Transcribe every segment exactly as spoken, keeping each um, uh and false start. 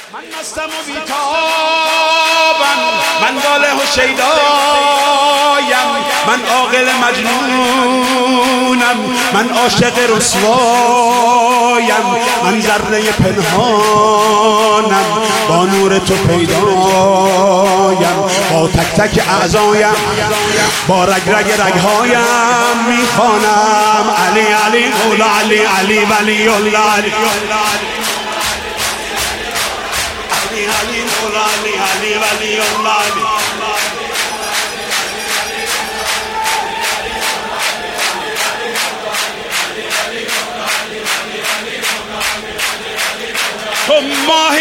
من مستم و بیتابم، من واله و شیدایم، من عاقل مجنونم، من عاشق رسوایم، من ذره پنهانم، با نور تو پیدایم، با تک تک اعضایم، با رگ رگ رگهایم میخوانم علی علی مولا علی علی ولی الله علی علی مولا علی علی ولی الله علی. تو ماه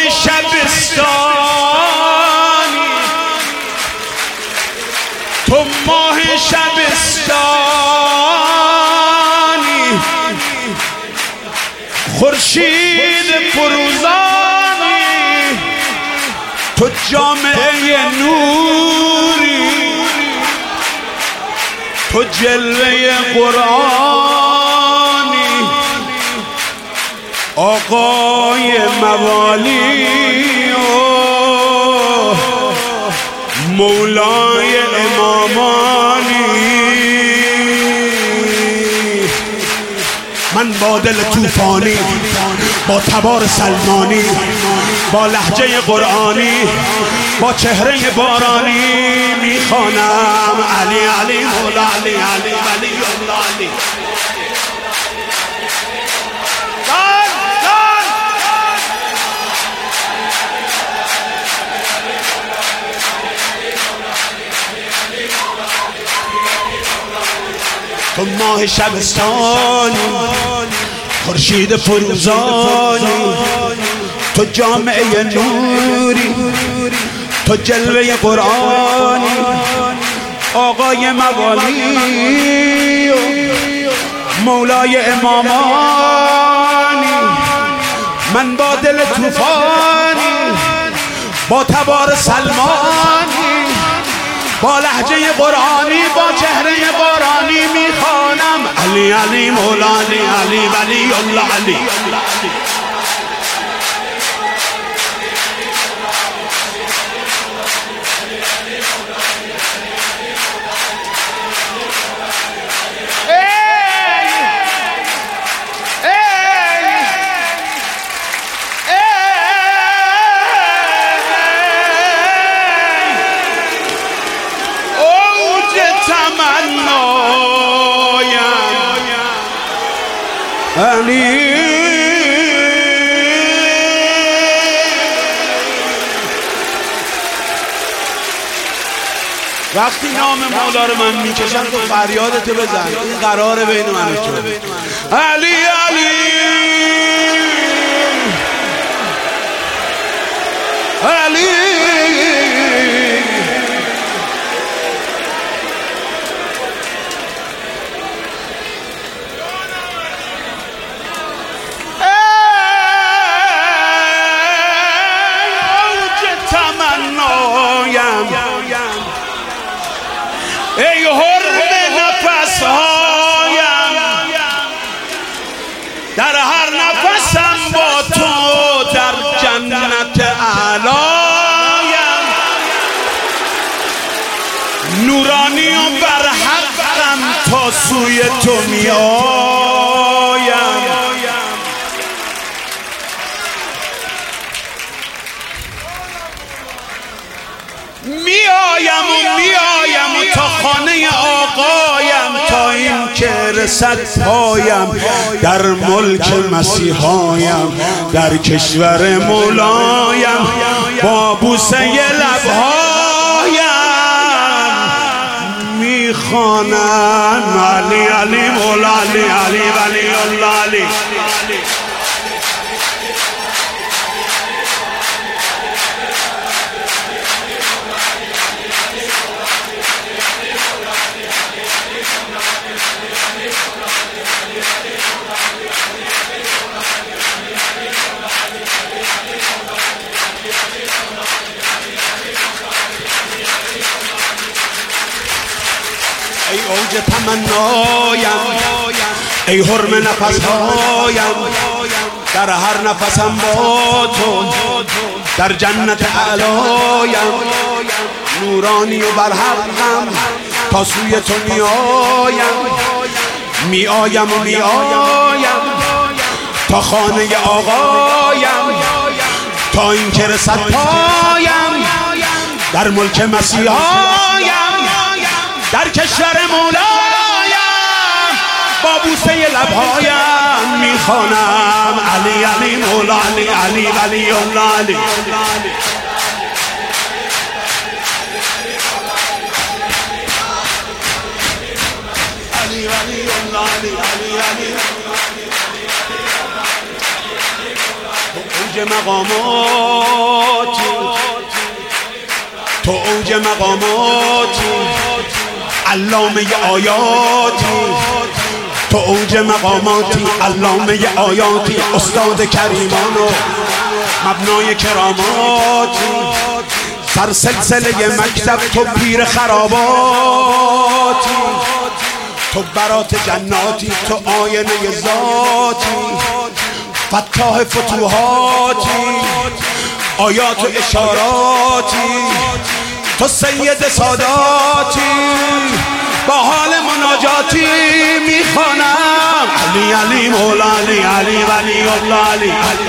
شبستانی، تو ماه شبستانی، خورشید فروزانی، تو جامعه نوری، تو جلوه قرآنی، آقای موالی و مولای امامانی. من با دل توفانی، با تبار سلمانی، با لهجه قرآنی، با چهره بارانی میخوانم علی علی مولا علی علی ولی الله علی. تو ماه شبستانی، خورشید فروزانی، تو جامعه نوری، تو جلوه قرآنی، آقای موالی و مولای امامانی. من با دل توفانی، با تبار سلمانی، با لهجه قرآنی، با چهره بارانی میخوانم علی علی مولا علی علی ولی الله علی. علی وقتی نام مولا رو من میکشم تو فریادتو بزن، این قراره بین من و تو. علی علی علی ای حرم نفس هایم، در هر نفسم با تو در جنت اعلایم، نورانی و برحقم تا سوی تو می آیم. می آیم و می آیم و تا خانه آقایم، تا این که رسد پایم در ملک مسیحایم، در کشور مولایم، با بوسه لبهایم میخوانم علی علی مولا علی علی ولی الله علی. ای اوج تمنایم، ای حرم نفسهایم، در هر نفسم با تو در جنت اعلایم، نورانی و برحقم تا سوی تو میایم، میایم و میایم تا خانه آقایم، تا این که رسد پایم در ملک مسیحایم، در کشور مولایم با بوسه لبهایم میخوانم علی علی مولا علی علی ولی الله علی. علی ولی الله علی علی علی. تو اوج مقاماتی، تو اوج مقاماتی، علامه آیاتی، تو اوج مقاماتی، علامه آیاتی، استاد کریمان و مبنای کراماتی، سر سلسله مکتب تو پیر خراباتی، تو برات جناتی، تو آینه ذاتی، فتاح فتوحاتی، آیات و اشاراتی، تو سید ساداتی، با حال مناجاتی میخوانم علی علی مولا علی علی ولی الله علی علی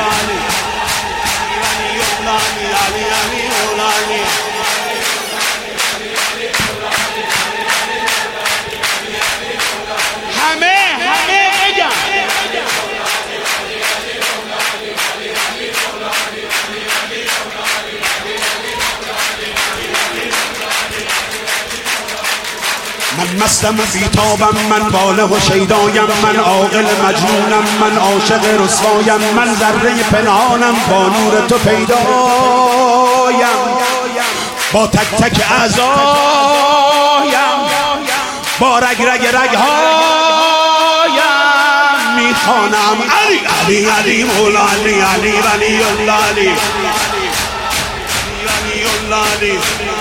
همه همه بگم من مستم بیتابم، من باله و شیدایم، من عاقل مجنونم، من عاشق رسوایم، من ذره پنهانم با نور تو پیدایم، با تک تک اعضایم، با رگ رگ رگهایم میخوانم علی علی علی مولا علی علی ولی الله علی ولی الله علی.